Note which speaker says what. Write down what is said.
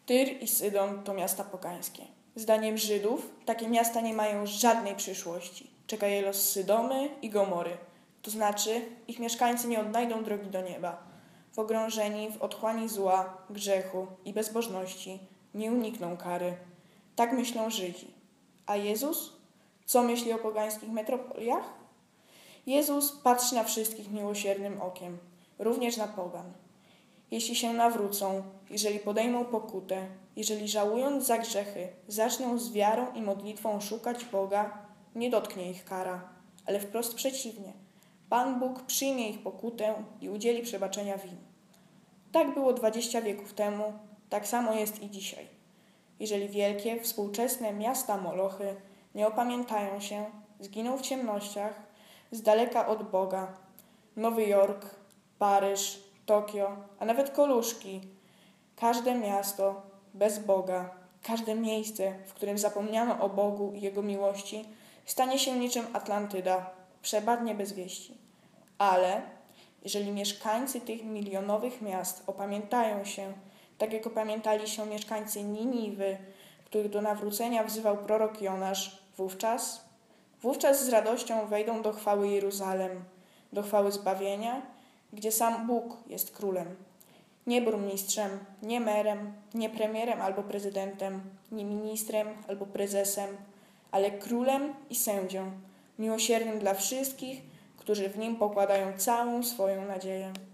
Speaker 1: Tyr i Sydon to miasta pogańskie. Zdaniem Żydów takie miasta nie mają żadnej przyszłości. Czeka je los Sydomy i Gomory. To znaczy, ich mieszkańcy nie odnajdą drogi do nieba. Pogrążeni w otchłani zła, grzechu i bezbożności nie unikną kary. Tak myślą Żydzi. A Jezus? Co myśli o pogańskich metropoliach? Jezus patrzy na wszystkich miłosiernym okiem, również na pogan. Jeśli się nawrócą, jeżeli podejmą pokutę, jeżeli żałując za grzechy zaczną z wiarą i modlitwą szukać Boga, nie dotknie ich kara, ale wprost przeciwnie. Pan Bóg przyjmie ich pokutę i udzieli przebaczenia win. Tak było 20 wieków temu, tak samo jest i dzisiaj. Jeżeli wielkie, współczesne miasta Molochy nie opamiętają się, zginą w ciemnościach, z daleka od Boga. Nowy Jork, Paryż, Tokio, a nawet Koluszki. Każde miasto bez Boga, każde miejsce, w którym zapomniano o Bogu i Jego miłości, stanie się niczym Atlantyda, przepadnie bez wieści. Ale jeżeli mieszkańcy tych milionowych miast opamiętają się, tak jak opamiętali się mieszkańcy Niniwy, których do nawrócenia wzywał prorok Jonasz, wówczas z radością wejdą do chwały Jeruzalem, do chwały zbawienia, gdzie sam Bóg jest królem. Nie burmistrzem, nie merem, nie premierem albo prezydentem, nie ministrem albo prezesem, ale królem i sędzią, miłosiernym dla wszystkich, którzy w nim pokładają całą swoją nadzieję.